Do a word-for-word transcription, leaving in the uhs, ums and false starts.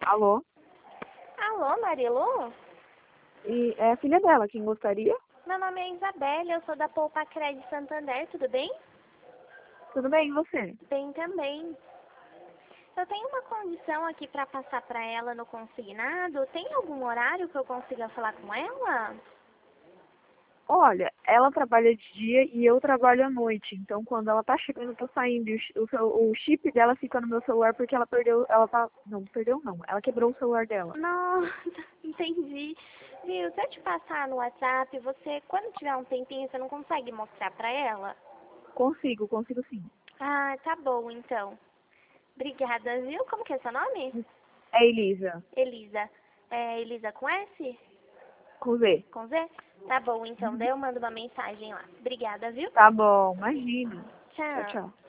Alô? Alô, Marilu? E é a filha dela, quem gostaria? Meu nome é Isabelle, eu sou da Poupa Crédito Santander, tudo bem? Tudo bem, e você? Bem também. Eu tenho uma condição aqui para passar para ela no consignado. Tem algum horário que eu consiga falar com ela? Olha, ela trabalha de dia e eu trabalho à noite. Então, quando ela tá chegando, eu tô saindo. E o, chi- o, seu- o chip dela fica no meu celular porque ela perdeu. Ela tá. Não, perdeu não. Ela quebrou o celular dela. Não, entendi. Viu, se eu te passar no WhatsApp, você, quando tiver um tempinho, você não consegue mostrar para ela? Consigo, consigo sim. Ah, tá bom, então. Obrigada, viu? Como que é seu nome? É Elisa, Elisa. É Elisa com S? com Z. Com Z? Tá bom, então. Daí eu mando uma mensagem lá. Obrigada, viu? Tá bom, imagina. Tchau, Tchau. tchau.